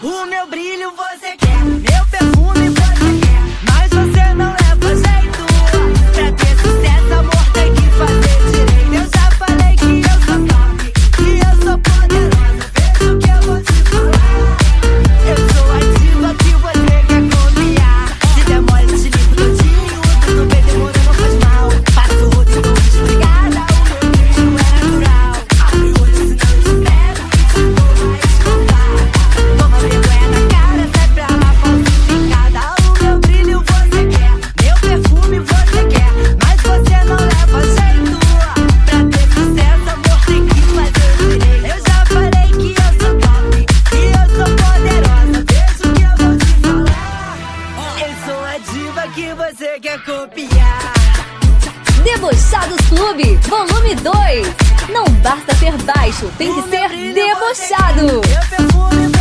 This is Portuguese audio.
O meu brilho você quer, meu perfume você quer, mas você não leva jeito. Pra ter sucesso, amor, tem que fazer direito. Eu já falei que eu sou top, que eu sou poderosa. Veja o que eu vou te falar. Eu sou a diva que você quer copiar. Se der mole, te ligo todinho. Tudo bem, demorou, não faz mal. Passo o rosto, tô desligada. O meu brilho é natural. Abre o olho, senão eu te pego e te dou mais escovada. Toma vergonha na cara, sai pra lá falsificada. O meu brilho você quer, meu perfume você quer, mas você não leva jeito. Pra ter sucesso, amor, tem que fazer direito. Eu já falei que eu sou top, que eu sou poderosa. Veja o que eu vou te falar. Eu sou a diva que você quer copiar. Debochados Clube, volume 2. Não basta ser baixo, tem que ser debochado. Meu perfume